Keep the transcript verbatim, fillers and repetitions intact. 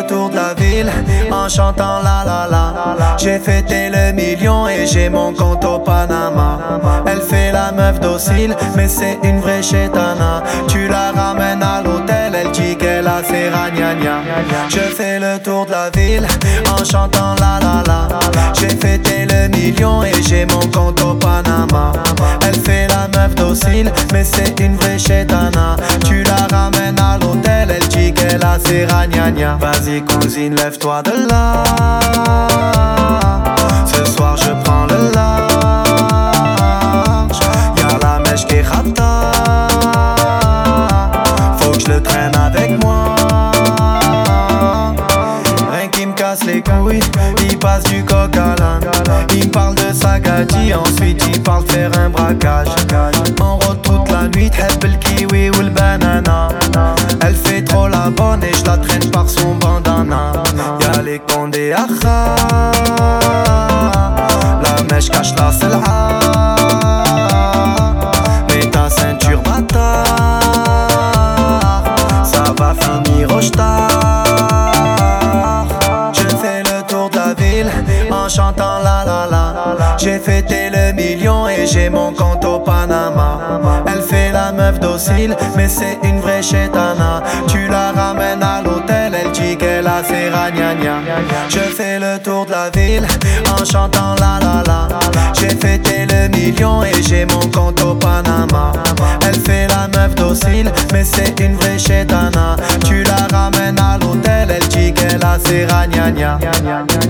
le tour de la ville en chantant la la la. J'ai fêté le million et j'ai mon compte au Panama. Elle fait la meuf docile, mais c'est une vraie chétana. Tu la ramènes à l'hôtel, elle dit qu'elle a ses ragnagnas. Je fais le tour de la ville en chantant la la la. J'ai fêté le million et j'ai mon compte au Panama. Elle fait la meuf docile, mais c'est une vraie chétana. Tu la ramènes à l'hôtel, elle dit qu'elle a ses ragnagnas. Vas-y cousine, lève-toi de là. Ce soir je prends le large. Y'a la mèche qui rata. Faut que je le traîne avec moi. Rien qui me casse les couilles, il passe du coq à l'âne. Il me parle de sa gadji, ensuite il parle de faire un braquage. On rôde toute la nuit, t'heb le kiwi ou le banana. Elle fait trop la bonne et je la traîne par son bandana. Y'a les condés à la mèche cache la selha. Mets ta ceinture bâtard, ça va finir au star. Je fais le tour de la ville en chantant la la la. J'ai fêté le million et j'ai mon compte au Panama. Elle fait la meuf docile, mais c'est une vraie chétana. Tu la ramènes à l'hôtel, elle dit qu'elle a ses ragnagnas. Je fais le tour de la ville en chantant la la la. J'ai fêté le million et j'ai mon compte au Panama. Elle fait la meuf docile, mais c'est une vraie chétana. Tu la ramènes à l'hôtel, elle dit qu'elle a ses ragnagnas.